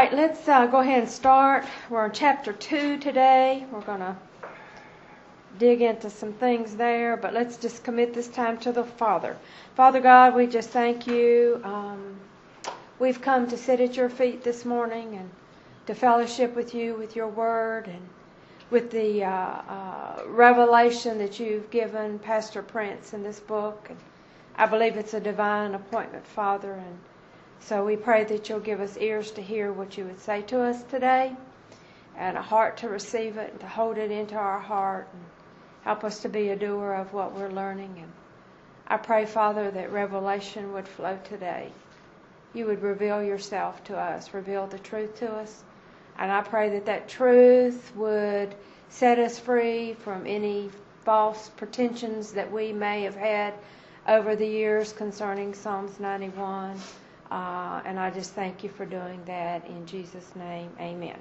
right, let's go ahead and start. We're in chapter 2 today. We're going to dig into some things there, but let's just commit this time to the Father. Father God, we just thank you. We've come to sit at your feet this morning and to fellowship with you, with your word, and with the revelation that you've given Pastor Prince in this book. And I believe it's a divine appointment, Father, and so we pray that you'll give us ears to hear what you would say to us today, and a heart to receive it and to hold it into our heart, and help us to be a doer of what we're learning. And I pray, Father, that revelation would flow today. You would reveal yourself to us, reveal the truth to us. And I pray that that truth would set us free from any false pretensions that we may have had over the years concerning Psalms 91. And I just thank you for doing that. In Jesus' name, amen.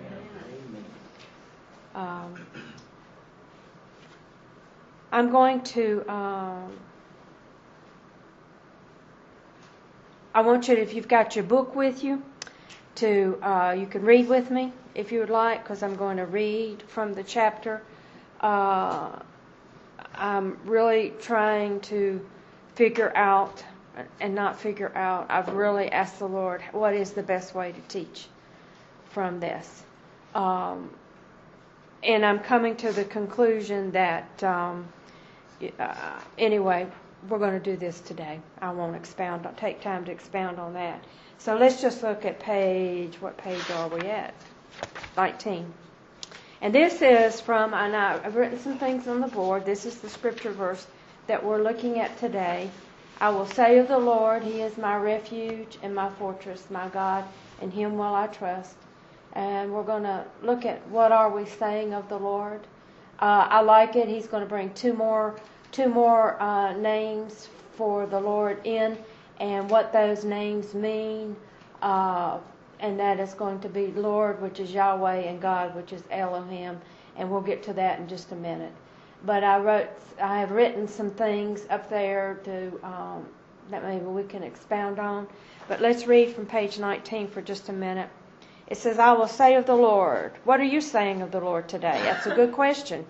I'm going to, I want you to, if you've got your book with you, to you can read with me if you would like, because I'm going to read from the chapter. I'm really trying to figure out, and not figure out, I've really asked the Lord, what is the best way to teach from this? And I'm coming to the conclusion that, anyway, we're going to do this today. I won't take time to expound on that. So let's just look at what page are we at? 19. And this is from, and I've written some things on the board. This is the scripture verse that we're looking at today. I will say of the Lord, He is my refuge and my fortress, my God, in Him will I trust. And we're going to look at what are we saying of the Lord. I like it. He's going to bring two more names for the Lord in, and what those names mean. And that is going to be Lord, which is Yahweh, and God, which is Elohim. And we'll get to that in just a minute. But I have written some things up there that maybe we can expound on. But let's read from page 19 for just a minute. It says, I will say of the Lord. What are you saying of the Lord today? That's a good question.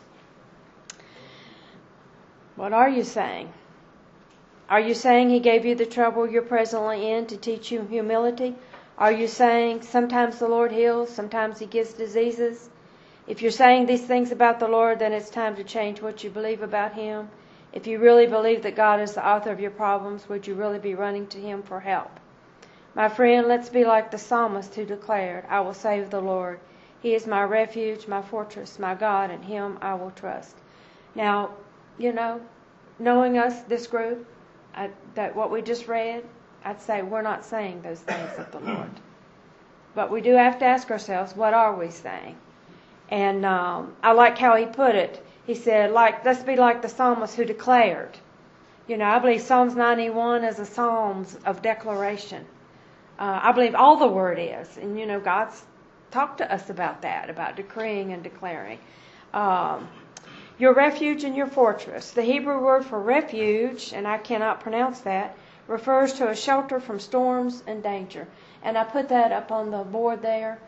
What are you saying? Are you saying He gave you the trouble you're presently in to teach you humility? Are you saying sometimes the Lord heals, sometimes He gives diseases? If you're saying these things about the Lord, then it's time to change what you believe about Him. If you really believe that God is the author of your problems, would you really be running to Him for help? My friend, let's be like the psalmist who declared, I will say of the Lord, He is my refuge, my fortress, my God, in Him I will trust. Now, knowing us, this group, that what we just read, I'd say we're not saying those things of the Lord. But we do have to ask ourselves, what are we saying? And I like how he put it. He said, let's be like the psalmist who declared. I believe Psalms 91 is a psalms of declaration. I believe all the word is. And, God's talked to us about that, about decreeing and declaring. Your refuge and your fortress. The Hebrew word for refuge, and I cannot pronounce that, refers to a shelter from storms and danger. And I put that up on the board there.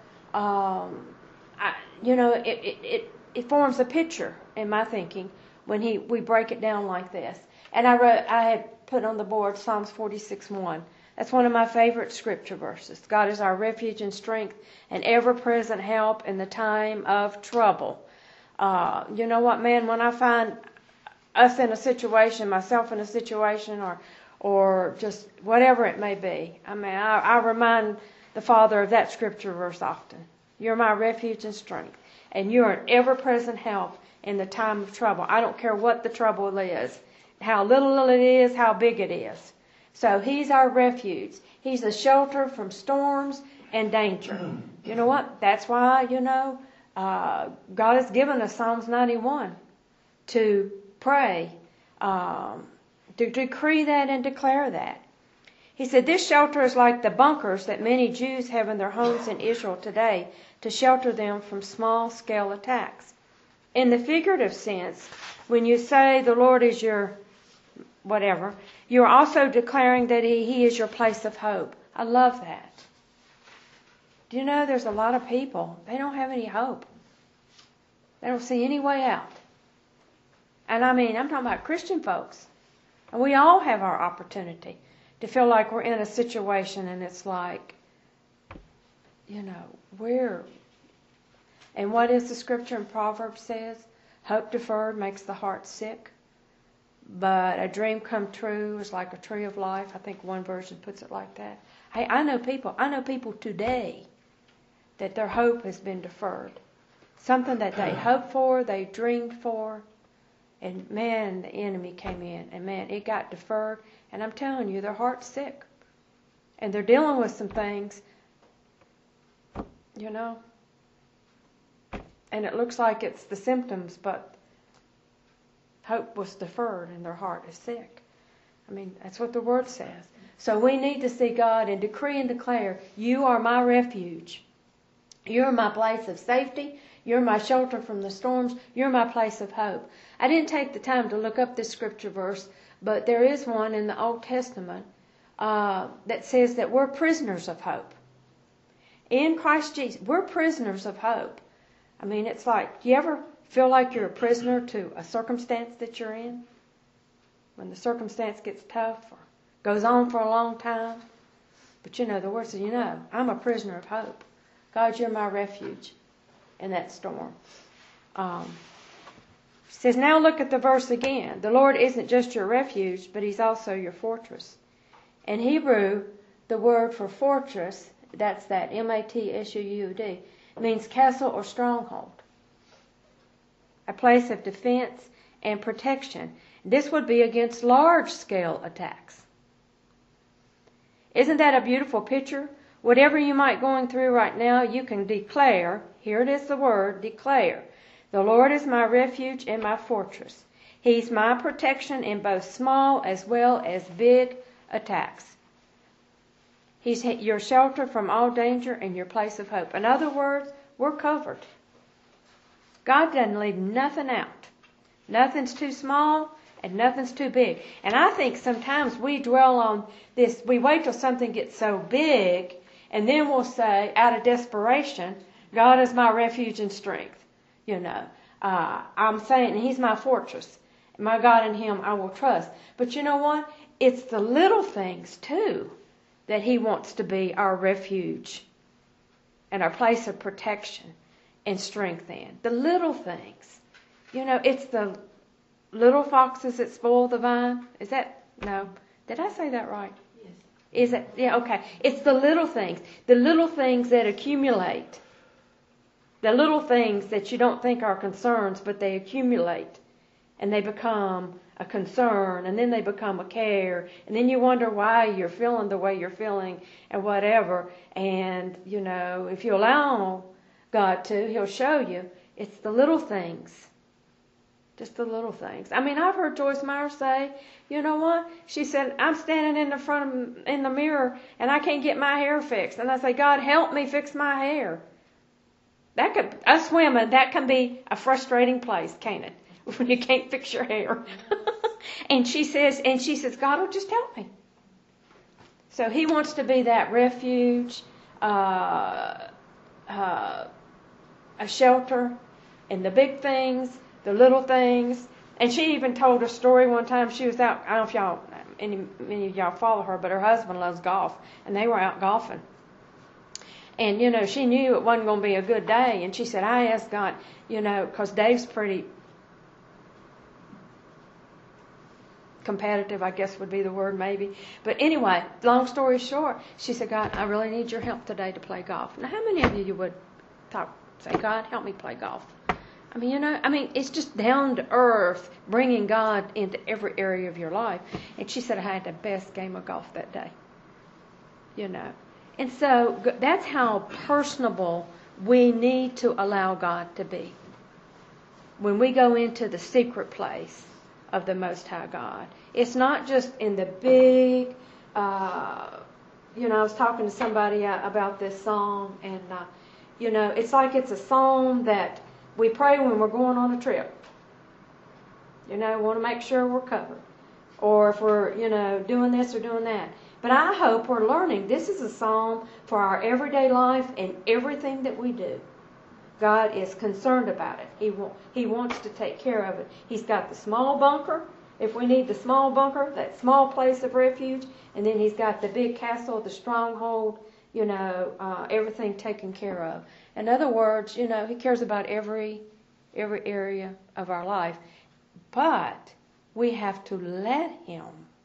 It forms a picture in my thinking when we break it down like this. And I had put on the board Psalms 46:1. That's one of my favorite scripture verses. God is our refuge and strength and ever-present help in the time of trouble. You know what, man? When I find us in a situation, myself in a situation, or just whatever it may be, I remind the Father of that scripture verse often. You're my refuge and strength, and you're an ever-present help in the time of trouble. I don't care what the trouble is, how little it is, how big it is. So He's our refuge. He's a shelter from storms and danger. You know what? That's why, God has given us Psalms 91 to pray, to decree that and declare that. He said, this shelter is like the bunkers that many Jews have in their homes in Israel today to shelter them from small-scale attacks. In the figurative sense, when you say the Lord is your whatever, you're also declaring that He is your place of hope. I love that. Do you know there's a lot of people, they don't have any hope. They don't see any way out. And I mean, I'm talking about Christian folks. And we all have our opportunity to feel like we're in a situation and it's like, where? And what is the scripture in Proverbs says? Hope deferred makes the heart sick. But a dream come true is like a tree of life. I think one version puts it like that. Hey, I know people today that their hope has been deferred. Something that they hoped for, they dreamed for, and man, the enemy came in, and man, it got deferred, and I'm telling you, their heart's sick. And they're dealing with some things, and it looks like it's the symptoms, but hope was deferred and their heart is sick. I mean, that's what the Word says. So we need to see God and decree and declare, you are my refuge. You're my place of safety. You're my shelter from the storms. You're my place of hope. I didn't take the time to look up this scripture verse, but there is one in the Old Testament that says that we're prisoners of hope. In Christ Jesus, we're prisoners of hope. I mean, it's like, do you ever feel like you're a prisoner to a circumstance that you're in? When the circumstance gets tough or goes on for a long time. But the Word says, I'm a prisoner of hope. God, you're my refuge in that storm. She says, now look at the verse again. The Lord isn't just your refuge, but He's also your fortress. In Hebrew, the word for fortress, that's that M-A-T-S-U-D, means castle or stronghold. A place of defense and protection. This would be against large-scale attacks. Isn't that a beautiful picture? Whatever you might be going through right now, you can declare, here it is the word, declare, the Lord is my refuge and my fortress. He's my protection in both small as well as big attacks. He's your shelter from all danger and your place of hope. In other words, we're covered. God doesn't leave nothing out. Nothing's too small and nothing's too big. And I think sometimes we dwell on this, we wait till something gets so big, and then we'll say, out of desperation, God is my refuge and strength. I'm saying He's my fortress. My God, in Him I will trust. But you know what? It's the little things, too, that He wants to be our refuge and our place of protection and strength in. The little things. It's the little foxes that spoil the vine. Is that, no? Did I say that right? Yes. Is it? Yeah, okay. It's the little things. The little things that accumulate. The little things that you don't think are concerns, but they accumulate. And they become a concern, and then they become a care, and then you wonder why you're feeling the way you're feeling, and whatever. And, if you allow God to, He'll show you. It's the little things. Just the little things. I mean, I've heard Joyce Meyer say, you know what? She said, I'm standing in the mirror, and I can't get my hair fixed. And I say, God, help me fix my hair. Us women, that can be a frustrating place, can't it? When you can't fix your hair. and she says, God will just help me. So He wants to be that refuge, a shelter, in the big things, the little things. And she even told a story one time. She was out, I don't know if many of y'all follow her, but her husband loves golf, and they were out golfing. And, she knew it wasn't going to be a good day. And she said, I asked God, because Dave's pretty competitive, I guess would be the word maybe. But anyway, long story short, she said, God, I really need your help today to play golf. Now, how many of you would say, God, help me play golf? I mean, it's just down to earth, bringing God into every area of your life. And she said, I had the best game of golf that day. And so that's how personable we need to allow God to be. When we go into the secret place of the Most High God. It's not just in the big, I was talking to somebody about this song, and, it's like it's a song that we pray when we're going on a trip. Want to make sure we're covered. Or if we're, doing this or doing that. But I hope we're learning. This is a psalm for our everyday life and everything that we do. God is concerned about it. He wants to take care of it. He's got the small bunker, if we need the small bunker, that small place of refuge, and then He's got the big castle, the stronghold, everything taken care of. In other words, He cares about every area of our life. But we have to let Him.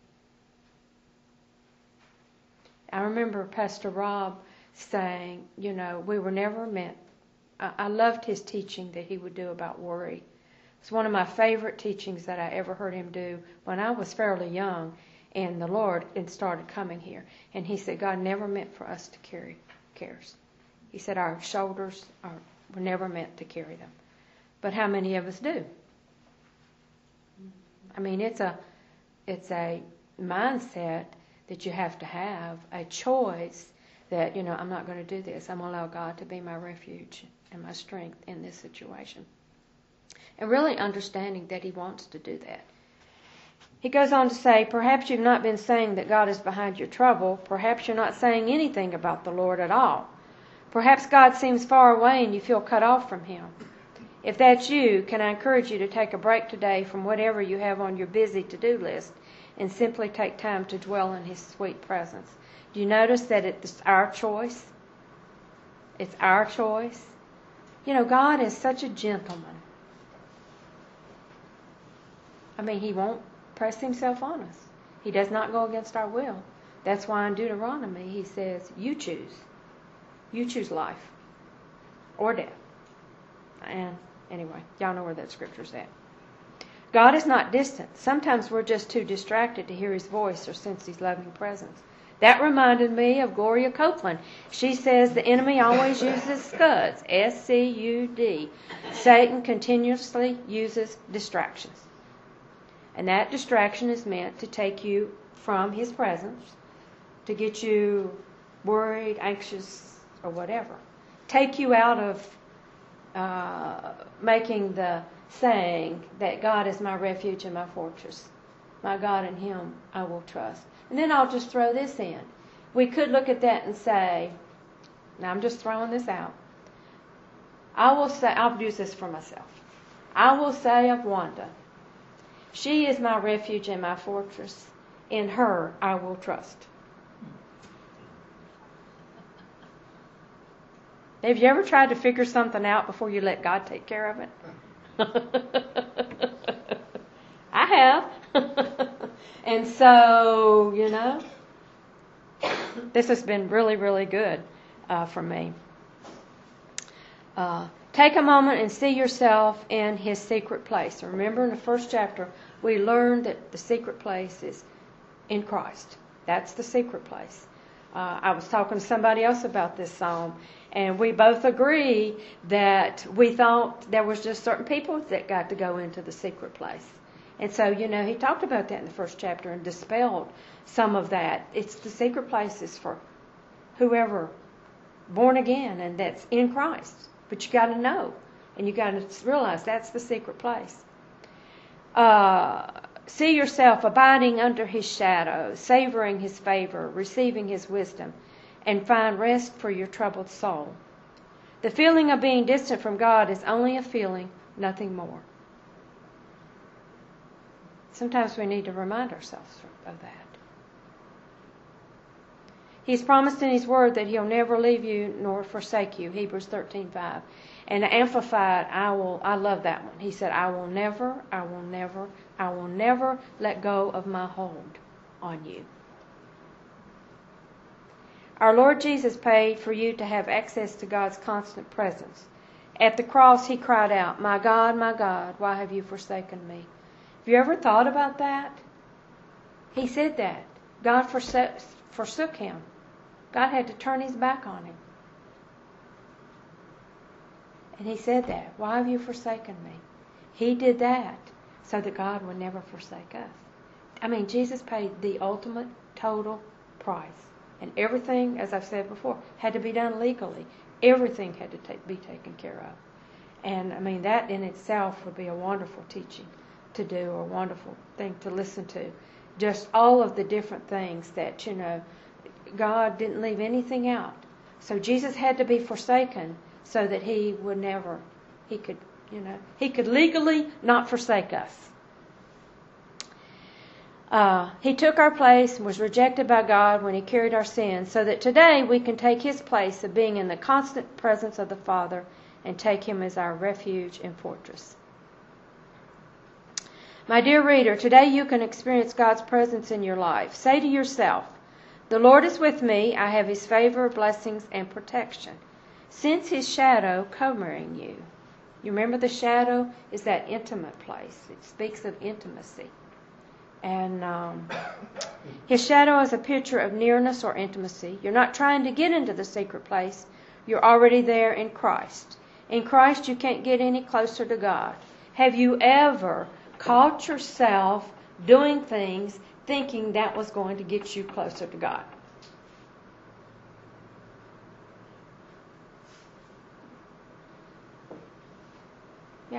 I remember Pastor Rob saying, we were never meant. I loved his teaching that he would do about worry. It's one of my favorite teachings that I ever heard him do when I was fairly young in the Lord and started coming here. And he said, God never meant for us to carry cares. He said our shoulders were never meant to carry them. But how many of us do? I mean, it's a mindset that you have to have, a choice that, I'm not going to do this. I'm going to allow God to be my refuge and my strength in this situation. And really understanding that He wants to do that. He goes on to say, perhaps you've not been saying that God is behind your trouble. Perhaps you're not saying anything about the Lord at all. Perhaps God seems far away and you feel cut off from Him. If that's you, can I encourage you to take a break today from whatever you have on your busy to-do list and simply take time to dwell in His sweet presence. Do you notice that it's our choice? It's our choice. God is such a gentleman. I mean, He won't press Himself on us. He does not go against our will. That's why in Deuteronomy He says, you choose. You choose life or death. And anyway, y'all know where that scripture's at. God is not distant. Sometimes we're just too distracted to hear His voice or sense His loving presence. That reminded me of Gloria Copeland. She says the enemy always uses SCUD, S-C-U-D. Satan continuously uses distractions. And that distraction is meant to take you from His presence, to get you worried, anxious, or whatever. Take you out of making the saying that God is my refuge and my fortress. My God, in Him I will trust. And then I'll just throw this in. We could look at that and say, now I'm just throwing this out. I'll use this for myself. I will say of Wanda, she is my refuge and my fortress. In her I will trust. Have you ever tried to figure something out before you let God take care of it? I have. And so, this has been really, really good for me. Take a moment and see yourself in His secret place. Remember in the first chapter, we learned that the secret place is in Christ. That's the secret place. I was talking to somebody else about this psalm, and we both agree that we thought there was just certain people that got to go into the secret place. And so, he talked about that in the first chapter and dispelled some of that. It's the secret places for whoever born again and that's in Christ. But you got to know, and you got to realize that's the secret place. See yourself abiding under His shadow, savoring His favor, receiving His wisdom, and find rest for your troubled soul. The feeling of being distant from God is only a feeling, nothing more. Sometimes we need to remind ourselves of that. He's promised in His Word that He'll never leave you nor forsake you, Hebrews 13:5. And the Amplified, I love that one. He said, I will never let go of my hold on you. Our Lord Jesus paid for you to have access to God's constant presence. At the cross, He cried out, my God, why have you forsaken me? Have you ever thought about that? He said that. God forsook Him. God had to turn His back on Him. And He said that. Why have you forsaken me? He did that so that God would never forsake us. I mean, Jesus paid the ultimate, total price. And everything, as I've said before, had to be done legally. Everything had to be taken care of. And, I mean, that in itself would be a wonderful teaching to do, or a wonderful thing to listen to. just all of the different things that, God didn't leave anything out. So Jesus had to be forsaken so that he could legally not forsake us. He took our place and was rejected by God when he carried our sins, so that today we can take his place of being in the constant presence of the Father and take him as our refuge and fortress. My dear reader, today you can experience God's presence in your life. Say to yourself, "The Lord is with me. I have his favor, blessings, and protection. Sense his shadow covering you." You remember the shadow is that intimate place. It speaks of intimacy. And his shadow is a picture of nearness or intimacy. You're not trying to get into the secret place. You're already there in Christ. In Christ, you can't get any closer to God. Have you ever caught yourself doing things thinking that was going to get you closer to God? Yeah.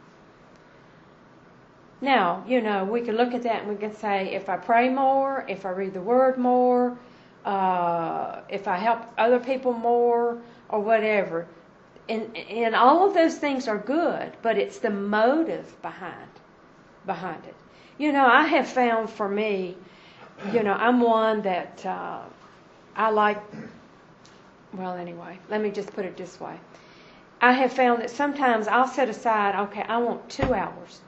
Now, we can look at that and we can say, if I pray more, if I read the Word more, if I help other people more, or whatever. And all of those things are good, but it's the motive behind it. I have found for me, I'm one that I like, well, anyway, let me just put it this way. I have found that sometimes I'll set aside, okay, I want 2 hours.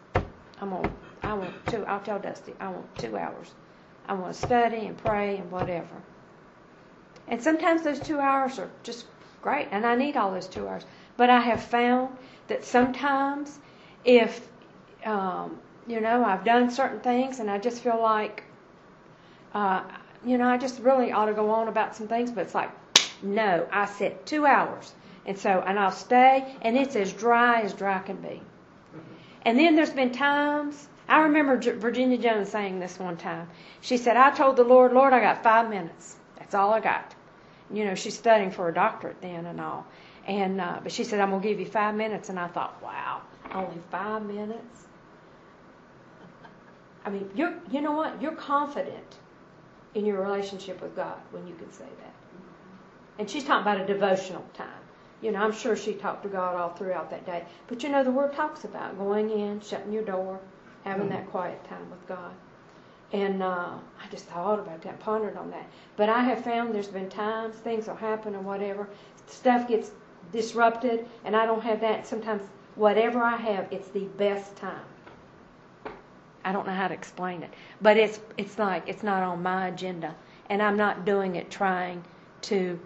I'll tell Dusty, I want 2 hours. I want to study and pray and whatever. And sometimes those 2 hours are just great, and I need all those 2 hours. But I have found that sometimes if, I've done certain things and I just feel like, I just really ought to go on about some things, but it's like, no, I set 2 hours. And I'll stay, and it's as dry can be. And then there's been times, I remember Virginia Jones saying this one time. She said, I told the Lord, I got 5 minutes. That's all I got. She's studying for a doctorate then and all. But she said, I'm going to give you 5 minutes. And I thought, wow, only 5 minutes? I mean, you know what? You're confident in your relationship with God when you can say that. And she's talking about a devotional time. I'm sure she talked to God all throughout that day. But the Word talks about going in, shutting your door, having that quiet time with God. And I just thought about that, pondered on that. But I have found there's been times things will happen or whatever, stuff gets disrupted, and I don't have that. Sometimes whatever I have, it's the best time. I don't know how to explain it, but it's like it's not on my agenda, and I'm not doing it trying to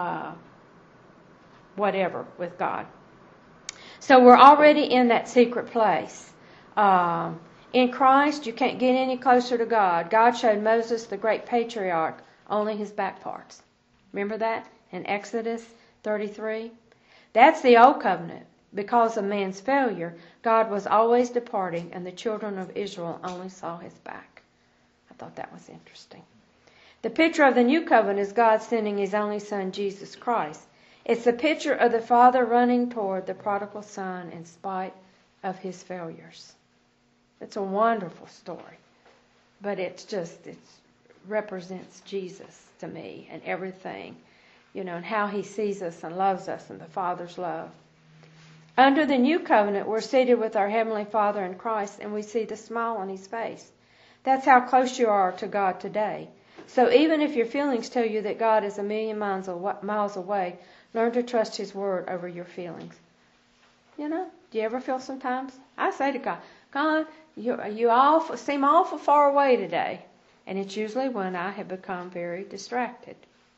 whatever with God. So we're already in that secret place. In Christ, you can't get any closer to God. God showed Moses, the great patriarch, only his back parts. Remember that in Exodus 33? That's the old covenant. Because of man's failure, God was always departing, and the children of Israel only saw his back. I thought that was interesting. The picture of the new covenant is God sending his only Son, Jesus Christ. It's the picture of the Father running toward the prodigal son in spite of his failures. It's a wonderful story, but it represents Jesus to me and everything, and how he sees us and loves us and the Father's love. Under the new covenant, we're seated with our Heavenly Father in Christ, and we see the smile on his face. That's how close you are to God today. So even if your feelings tell you that God is a million miles away, learn to trust his word over your feelings. Do you ever feel sometimes? I say to God, God, you all seem awful far away today. And it's usually when I have become very distracted.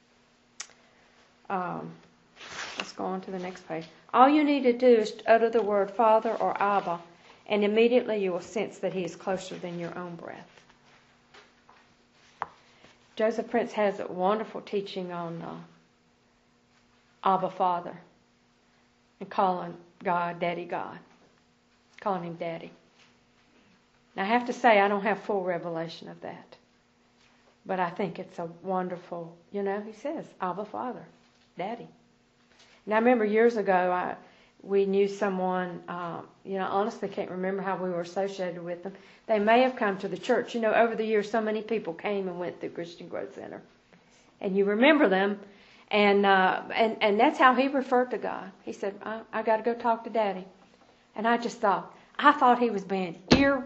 Let's go on to the next page. All you need to do is utter the word Father or Abba, and immediately you will sense that he is closer than your own breath. Joseph Prince has a wonderful teaching on Abba Father and calling God Daddy God, calling him Daddy. Now I have to say I don't have full revelation of that, but I think it's a wonderful, he says Abba Father, Daddy. Now I remember years ago we knew someone, honestly can't remember how we were associated with them. They may have come to the church. Over the years, so many people came and went through Christian Growth Center. And you remember them. And that's how he referred to God. He said, I got to go talk to Daddy. And I thought he was being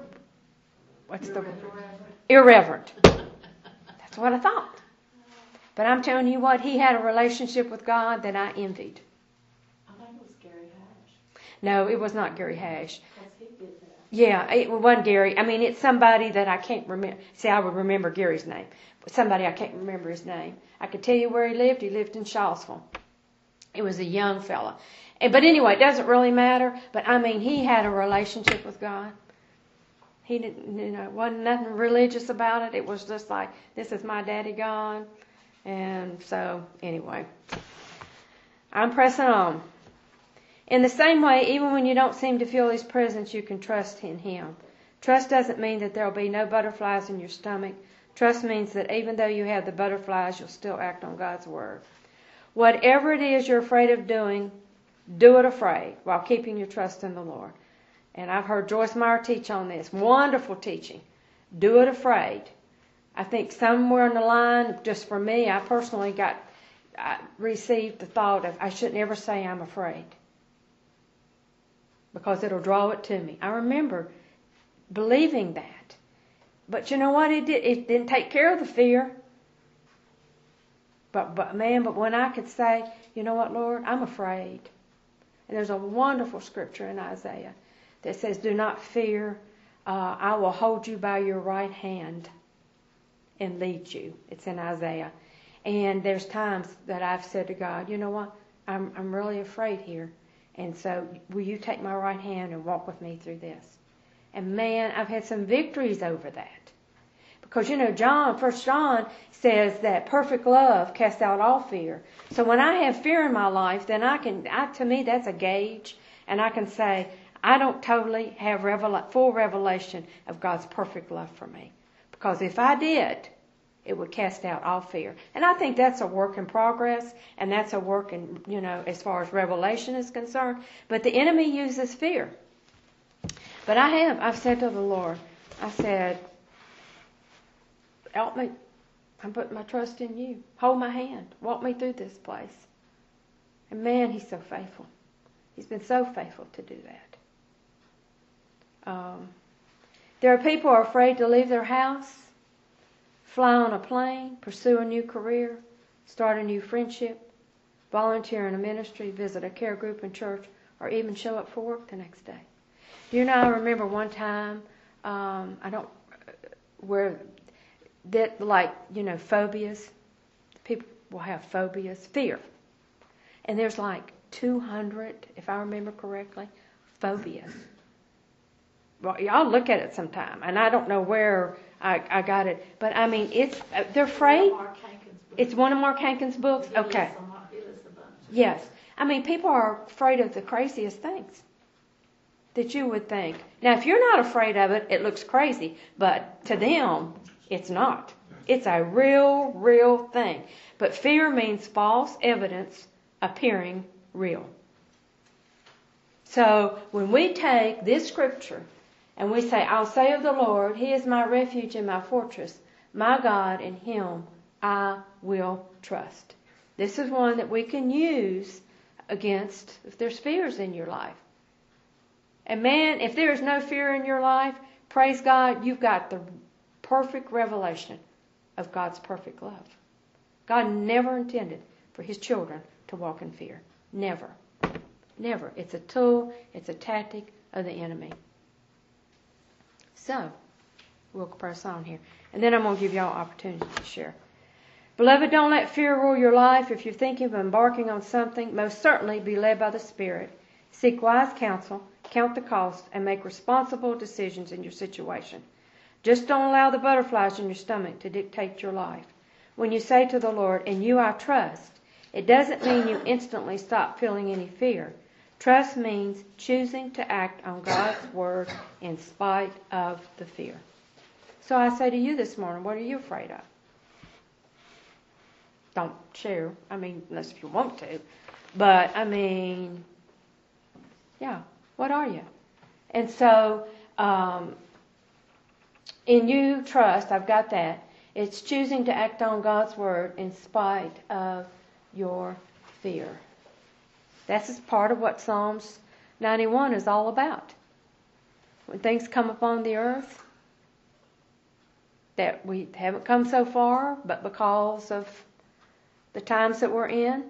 irreverent. That's what I thought. But I'm telling you what, he had a relationship with God that I envied. I think it was Gary Hash. No, it was not Gary Hash. Because he did that. Yeah, it wasn't Gary. I mean, it's somebody that I can't remember. See, I would remember Gary's name. But somebody I can't remember his name. I could tell you where he lived. He lived in Shawsville. It was a young fella. But anyway, it doesn't really matter. But I mean, he had a relationship with God. He didn't, wasn't nothing religious about it. It was just like, this is my daddy God. And so, anyway, I'm pressing on. In the same way, even when you don't seem to feel His presence, you can trust in Him. Trust doesn't mean that there will be no butterflies in your stomach. Trust means that even though you have the butterflies, you'll still act on God's Word. Whatever it is you're afraid of doing, do it afraid while keeping your trust in the Lord. And I've heard Joyce Meyer teach on this. Wonderful teaching. Do it afraid. I think somewhere in the line, just for me, I personally I received the thought of I shouldn't ever say I'm afraid, because it'll draw it to me. I remember believing that. But you know what? It didn't take care of the fear. But when I could say, you know what, Lord, I'm afraid. And there's a wonderful scripture in Isaiah that says, do not fear. I will hold you by your right hand and lead you. It's in Isaiah. And there's times that I've said to God, you know what, I'm really afraid here. And so will you take my right hand and walk with me through this? And man, I've had some victories over that. Because, 1 John says that perfect love casts out all fear. So when I have fear in my life, then to me that's a gauge. And I can say, I don't totally have full revelation of God's perfect love for me. Because if I did, it would cast out all fear. And I think that's a work in progress, and that's a work in, as far as revelation is concerned. But the enemy uses fear. But I've said to the Lord, I said, help me. I'm putting my trust in you. Hold my hand. Walk me through this place. And man, He's so faithful. He's been so faithful to do that. There are people who are afraid to leave their house, fly on a plane, pursue a new career, start a new friendship, volunteer in a ministry, visit a care group in church, or even show up for work the next day. I remember one time, phobias. People will have phobias, fear. And there's like 200, if I remember correctly, phobias. Well, y'all look at it sometime, and I don't know where I got it, but I mean, they're afraid. It's one of Mark Hankin's books? Okay. Yes. I mean, people are afraid of the craziest things that you would think. Now, if you're not afraid of it, it looks crazy, but to them, it's not. It's a real thing. But fear means false evidence appearing real. So when we take this scripture and we say, I'll say of the Lord, He is my refuge and my fortress, my God, in Him I will trust. This is one that we can use against if there's fears in your life. And man, if there is no fear in your life, praise God, you've got the perfect revelation of God's perfect love. God never intended for His children to walk in fear. Never. Never. It's a tool, it's a tactic of the enemy. So, we'll press on here. And then I'm going to give y'all an opportunity to share. Beloved, don't let fear rule your life. If you're thinking of embarking on something, most certainly be led by the Spirit. Seek wise counsel, count the cost, and make responsible decisions in your situation. Just don't allow the butterflies in your stomach to dictate your life. When you say to the Lord, in you I trust, it doesn't mean you instantly stop feeling any fear. Trust means choosing to act on God's Word in spite of the fear. So I say to you this morning, what are you afraid of? Don't share, unless if you want to. But, Yeah. What are you? And so, in you trust, I've got that. It's choosing to act on God's word in spite of your fear. That's part of what Psalms 91 is all about. When things come upon the earth that we haven't come so far, but because of the times that we're in,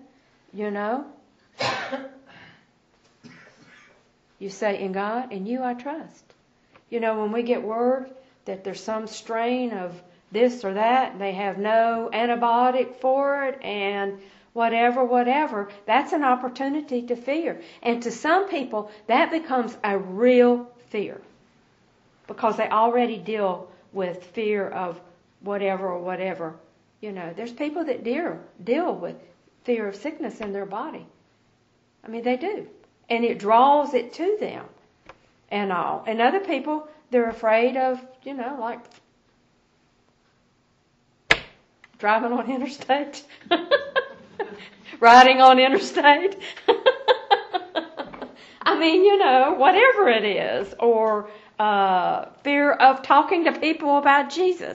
you say, in God, in you I trust. When we get word that there's some strain of this or that, and they have no antibiotic for it, and whatever, that's an opportunity to fear. And to some people, that becomes a real fear, because they already deal with fear of whatever. There's people that deal with fear of sickness in their body. I mean, they do. And it draws it to them and all. And other people, they're afraid of, like driving on interstate, riding on interstate. I mean, whatever it is. Or fear of talking to people about Jesus.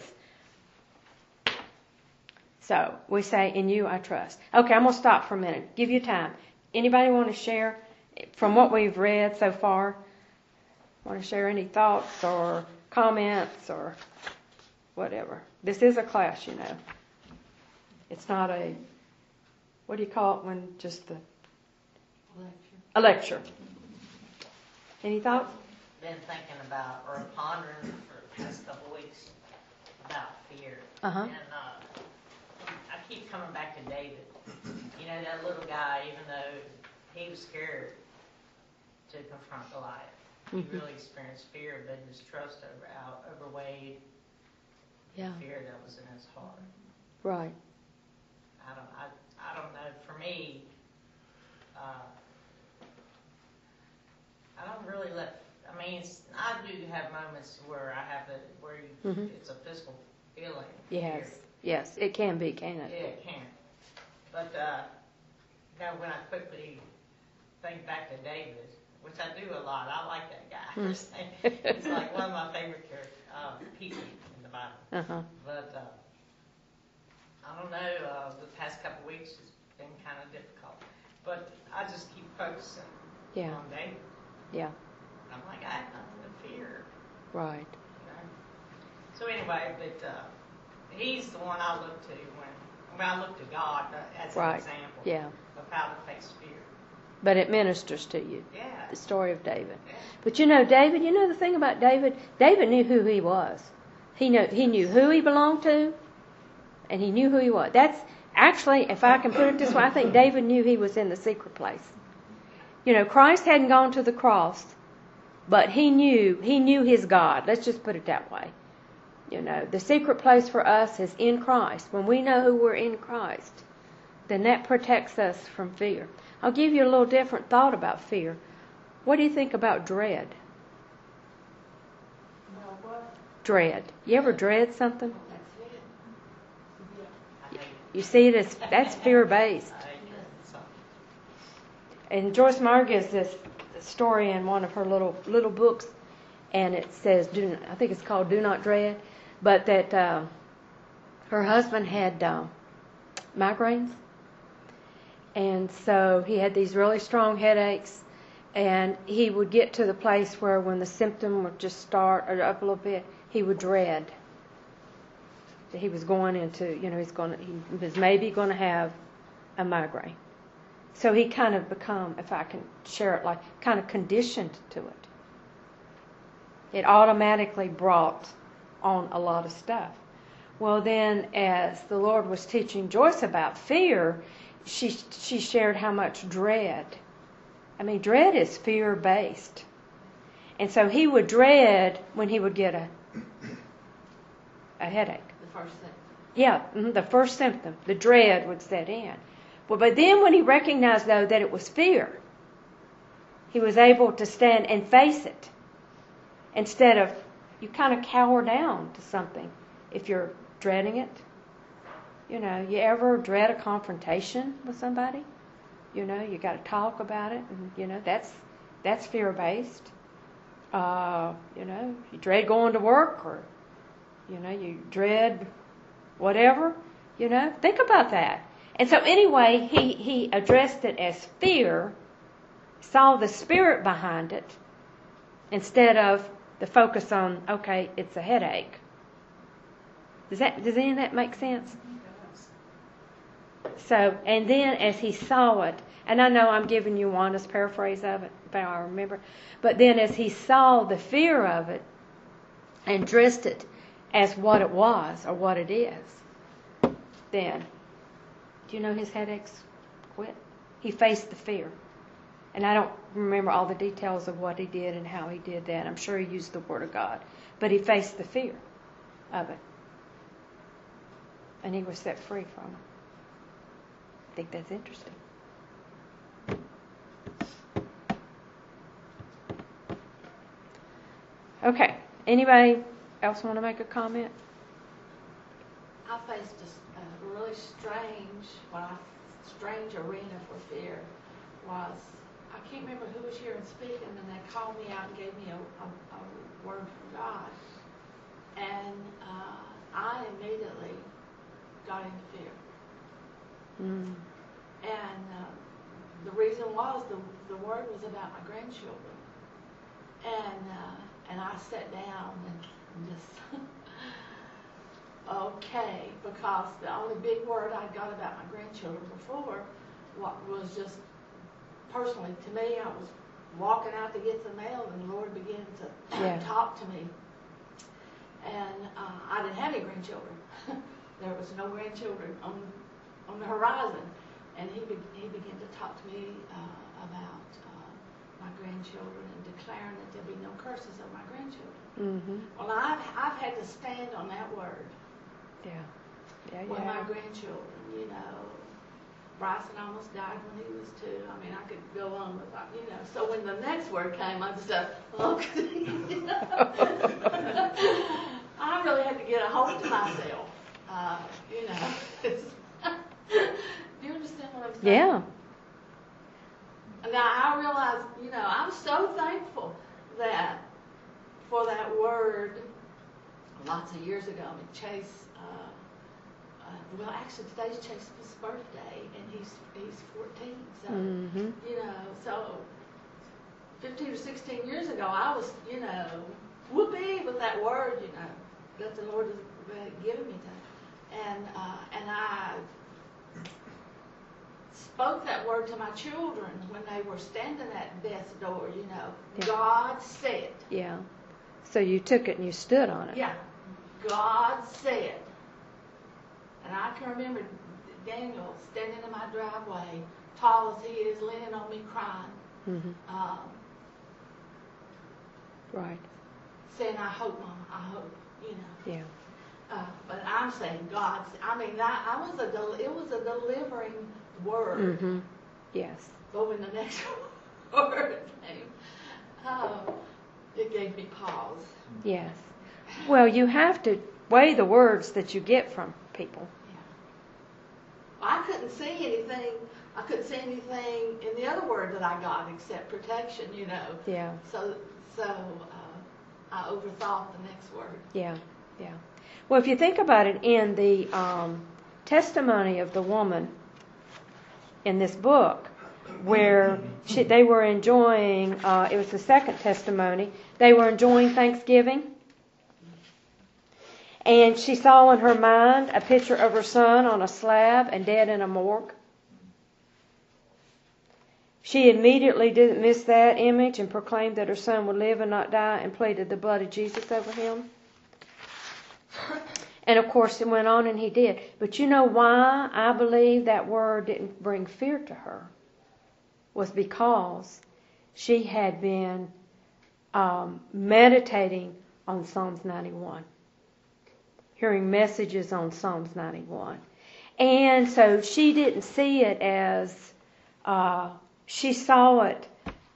So we say, in you I trust. Okay, I'm going to stop for a minute. Give you time. Anybody want to share from what we've read so far? Want to share any thoughts or comments or whatever? This is a class, It's not a, what do you call it when just the... A lecture. Any thoughts? Been thinking about or pondering for the past couple of weeks about fear. Uh-huh. And I keep coming back to David. That little guy, even though he was scared to confront Goliath, he really experienced fear, but his trust outweighed the fear that was in his heart. Right. I don't know. For me, I don't really I do have moments where it's a physical feeling. Yes, it can be, can't it? Yeah, it can. But when I quickly think back to David, which I do a lot, I like that guy. He's like one of my favorite people in the Bible. Uh-huh. But I don't know. The past couple of weeks has been kind of difficult, but I just keep focusing on David. Yeah. I'm like, I have nothing to fear. Right. So anyway, but he's the one I look to when I look to God as an example of how to face fear. But it ministers to you. Yeah. The story of David. Yeah. But David, the thing about David, David knew who he was. He knew who he belonged to, and he knew who he was. That's actually, if I can put it this way, I think David knew he was in the secret place. Christ hadn't gone to the cross, but he knew his God. Let's just put it that way. The secret place for us is in Christ. When we know who we're in Christ, then that protects us from fear. I'll give you a little different thought about fear. What do you think about dread? What? Dread. You ever dread something? That's it. Yeah. You see it as, that's fear-based. And Joyce Meyer gives this story in one of her little books, and it says, I think it's called Do Not Dread, but that her husband had migraines, and so he had these really strong headaches, and he would get to the place where when the symptom would just start up a little bit, he would dread that he was going into, he was maybe going to have a migraine. So he kind of become, if I can share it, kind of conditioned to it. It automatically brought on a lot of stuff. Well, then, as the Lord was teaching Joyce about fear, she shared how much dread. Dread is fear-based. And so he would dread when he would get a headache. The first thing. Yeah, the first symptom. The dread would set in. Well, but then when he recognized, though, that it was fear, he was able to stand and face it. Instead of, you kind of cower down to something if you're dreading it. You ever dread a confrontation with somebody? You got to talk about it. And, That's fear-based. You dread going to work, or, you dread whatever, Think about that. And so anyway, he addressed it as fear, saw the spirit behind it, instead of the focus on, okay, it's a headache. Does any of that make sense? So, and then as he saw it, and I know I'm giving you Wanda's paraphrase of it, if I remember, but then as he saw the fear of it and dressed it as what it was or what it is, then, do you know his headaches quit? He faced the fear. And I don't remember all the details of what he did and how he did that. I'm sure he used the Word of God. But he faced the fear of it. And he was set free from it. I think that's interesting. Okay. Anybody else want to make a comment? I faced a really strange arena for fear was, I can't remember who was here and speaking, and they called me out and gave me a word from God. And I immediately got into fear. Mm. And the reason was the word was about my grandchildren. And I sat down and just, okay, because the only big word I got about my grandchildren before was just, personally, to me, I was walking out to get the mail, and the Lord began to talk to me. And I didn't have any grandchildren. There was no grandchildren on the horizon. And he began to talk to me about my grandchildren and declaring that there'd be no curses of my grandchildren. Mm-hmm. Well, I've had to stand on that word. Yeah. With my grandchildren, Bryson almost died when he was 2. I mean, I could go on with that, So when the next word came, I just said, okay. I really had to get a hold of myself, Do you understand what I'm saying? Yeah. Now, I realize, I'm so thankful that for that word lots of years ago. I mean, Chase, actually today's Chase's birthday, and he's 14. So, Mm-hmm. So 15 or 16 years ago, I was, whoopee with that word, that the Lord has given me to. And I spoke that word to my children when they were standing at death's door, Yeah. God said. Yeah. So you took it and you stood on it. Yeah. God said. And I can remember Daniel standing in my driveway, tall as he is, leaning on me crying. Mm-hmm. Right. Saying, I hope, Mama, I hope, Yeah. But I'm saying God, it was a delivering word. Mm-hmm. Yes. But when the next word came, it gave me pause. Yes. Well, you have to weigh the words that you get from people. Yeah. I couldn't see anything. I couldn't see anything in the other word that I got except protection, Yeah. So I overthought the next word. Yeah. Yeah. Well, if you think about it, in the testimony of the woman in this book, where they were enjoying, it was the second testimony, they were enjoying Thanksgiving. And she saw in her mind a picture of her son on a slab and dead in a morgue. She immediately didn't miss that image and proclaimed that her son would live and not die and pleaded the blood of Jesus over him. And of course it went on and he did. But you know why I believe that word didn't bring fear to her? Was because she had been meditating on Psalms 91. Hearing messages on Psalms 91. And so she didn't see it as, she saw it,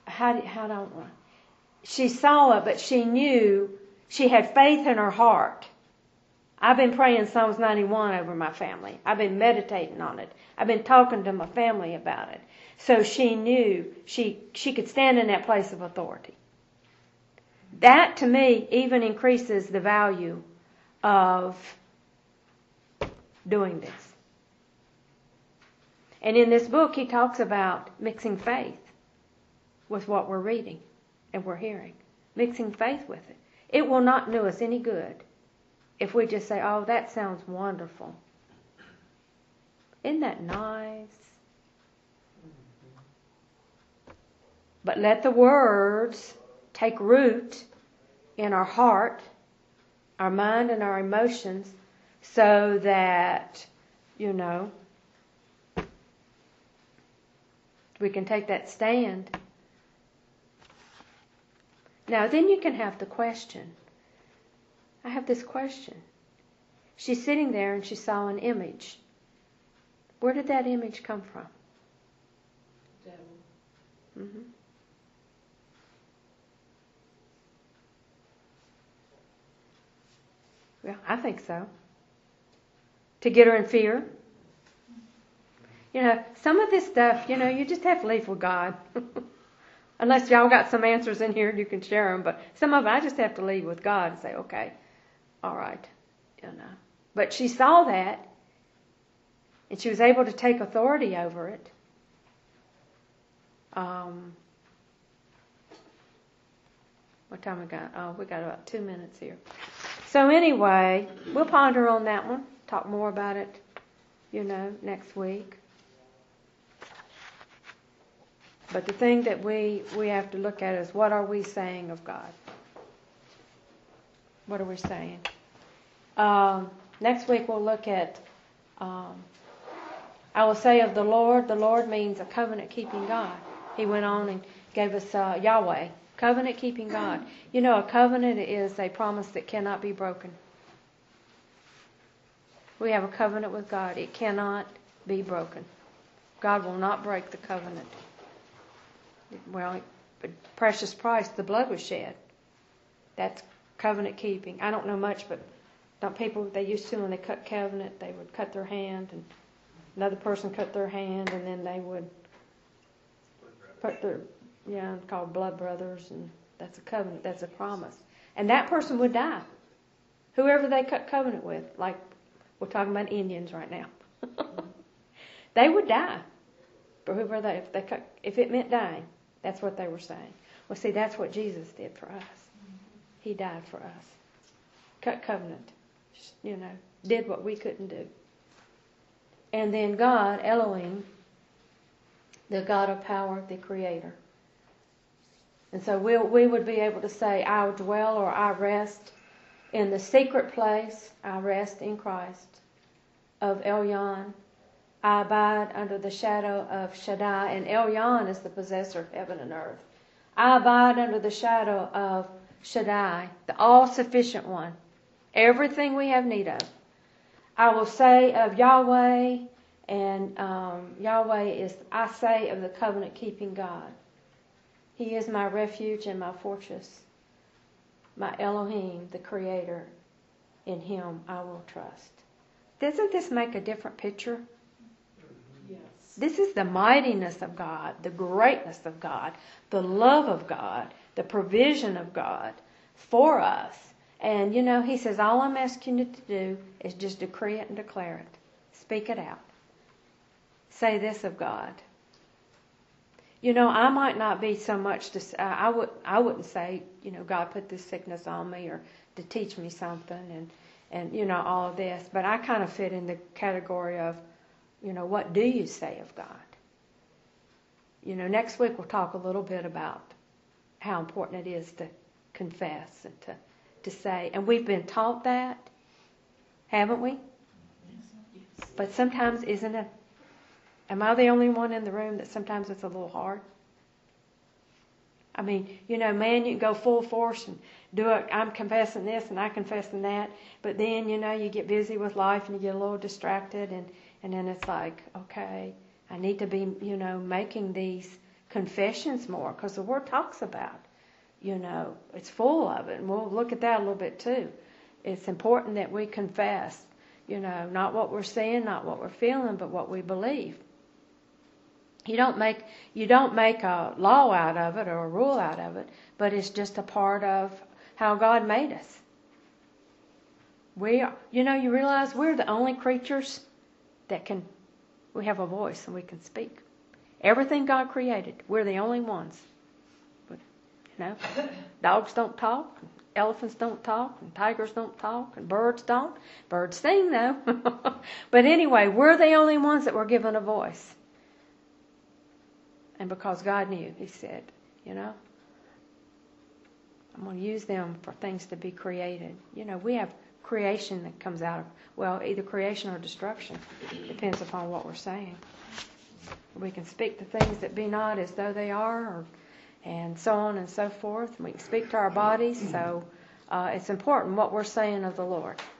she saw it, but she knew, she had faith in her heart. I've been praying Psalms 91 over my family. I've been meditating on it. I've been talking to my family about it. So she knew she could stand in that place of authority. That, to me, even increases the value of doing this. And in this book, he talks about mixing faith with what we're reading and we're hearing. Mixing faith with it. It will not do us any good if we just say, oh, that sounds wonderful. Isn't that nice? But let the words take root in our heart, our mind, and our emotions so that, we can take that stand. Now, then you can have the question. I have this question. She's sitting there and she saw an image. Where did that image come from? Devil. Mm-hmm. Well, I think so. To get her in fear. Some of this stuff, you just have to leave with God. Unless y'all got some answers in here, you can share them. But some of it, I just have to leave with God and say, okay, all right, But she saw that, and she was able to take authority over it. What time we got? Oh, we got about 2 minutes here. So anyway, we'll ponder on that one. Talk more about it, next week. But the thing that we have to look at is, what are we saying of God? What are we saying? Next week we'll look at, I will say of the Lord means a covenant-keeping God. He went on and gave us Yahweh, covenant-keeping God. A covenant is a promise that cannot be broken. We have a covenant with God. It cannot be broken. God will not break the covenant. Well, precious price, the blood was shed. That's covenant keeping. I don't know much, but they used to, when they cut covenant, they would cut their hand, and another person cut their hand, and then they would put their, called blood brothers, and that's a covenant, that's a promise. And that person would die. Whoever they cut covenant with, like we're talking about Indians right now. They would die. For whoever if it meant dying, that's what they were saying. Well, see, that's what Jesus did for us. He died for us. Cut covenant. Did what we couldn't do. And then God, Elohim, the God of power, the Creator. And so we would be able to say, I dwell or I rest in the secret place. I rest in Christ of Elyon. I abide under the shadow of Shaddai, and Elyon is the possessor of heaven and earth. I abide under the shadow of Shaddai, the all-sufficient one. Everything we have need of. I will say of Yahweh, and Yahweh is, I say, of the covenant-keeping God. He is my refuge and my fortress, my Elohim, the Creator. In Him I will trust. Doesn't this make a different picture? Yes. This is the mightiness of God, the greatness of God, the love of God, the provision of God for us. And, He says, all I'm asking you to do is just decree it and declare it. Speak it out. Say this of God. I might not be so much to, I wouldn't say, God put this sickness on me or to teach me something and all of this. But I kind of fit in the category of, what do you say of God? Next week we'll talk a little bit about how important it is to confess and to say. And we've been taught that, haven't we? Yes. But sometimes isn't it? Am I the only one in the room that sometimes it's a little hard? I mean, man, you can go full force and do it. I'm confessing this and I'm confessing that. But then, you get busy with life and you get a little distracted and then it's like, okay, I need to be, making these confessions more because the Word talks about, it's full of it. And we'll look at that a little bit too. It's important that we confess, not what we're saying, not what we're feeling, but what we believe. You don't make a law out of it or a rule out of it, but it's just a part of how God made us. You realize we're the only creatures that we have a voice and we can speak. Everything God created, we're the only ones. But, dogs don't talk, elephants don't talk, and tigers don't talk, and birds don't. Birds sing though. But anyway, we're the only ones that were given a voice. And because God knew, He said, I'm going to use them for things to be created. We have creation that comes out of, either creation or destruction. Depends upon what we're saying. We can speak to things that be not as though they are, and so on and so forth. We can speak to our bodies, so it's important what we're saying of the Lord.